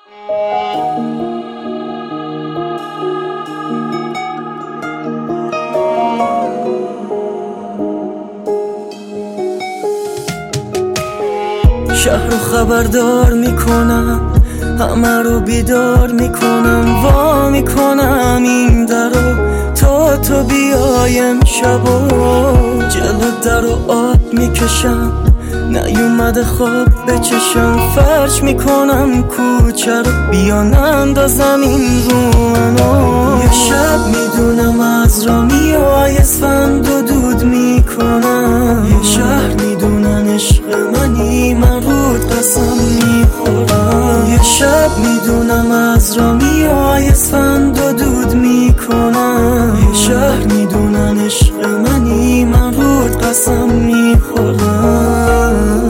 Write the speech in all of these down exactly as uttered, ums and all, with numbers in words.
شهر رو خبردار میکنم، همه رو بیدار میکنم، وا میکنم این درو تا تو بیایم شبا، جلو در و آب میکشم، نیومده خواب بچشم، فرش میکنم کوچه رو، بیان اندازم این رو منو. یه شب میدونم از را میای اسفند و دود میکنم، یه شهر میدونن عشق منی، من رود قسم میخورم. یه شب میدونم از را میای اسفند و دود میکنم، یه شهر میدونن عشق منی، من رود قسم میخورم.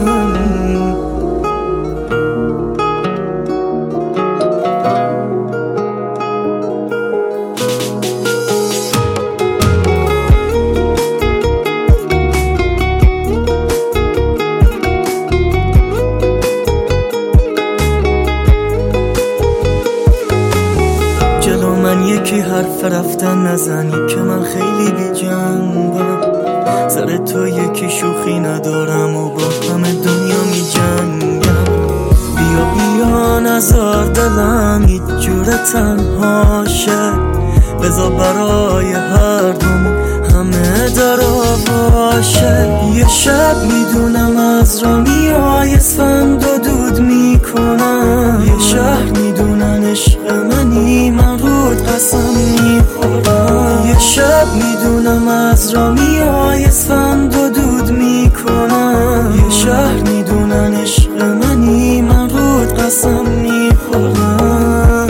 جلو من یکی حرف رفتن نزنی که من خیلی بی جنبم، سر تو یکی شوخی ندارم و با همه دنیا می جنگم. بیا بیا نزار دلم هیچ جوره تنهاشه، بذار برای هر دوم همه درا باشه. یه شب میدونم از را میای اسفند و دود میکنم، یه شهر میدونن عشق منی، من رود قسم میخورم. یه شب میدونم از را میای اسفند و دود میکنم، یه شهر میدونن عشق منی، من رود قسم میخورم.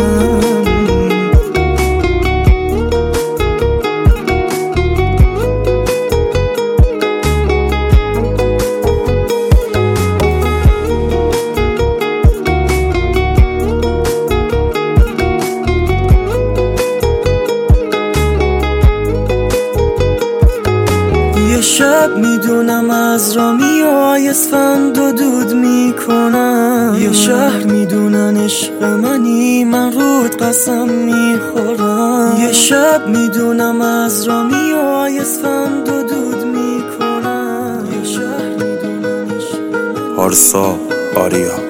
یه شب میدونم از را میای اسفند و دود میکنم، یه شهر میدونن عشق منی، من رود قسم میخورم. یه شب میدونم از را میای اسفند و دود میکنم، یه شهر میدونن عشق منی. پارسا آریا